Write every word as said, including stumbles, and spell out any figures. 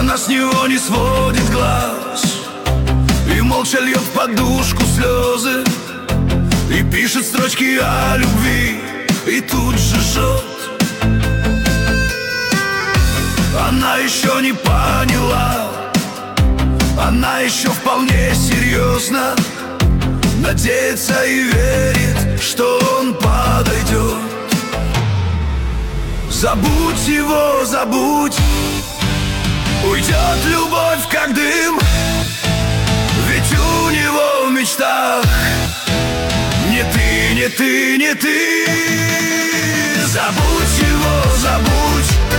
Она с него не сводит глаз и молча льет в подушку слезы, и пишет строчки о любви, и тут же жжет. Она еще не поняла, она еще вполне серьезно надеется и верит, что он подойдет. Забудь его, забудь, уйдет любовь как дым, ведь у него в мечтах не ты, не ты, не ты. Забудь его, забудь,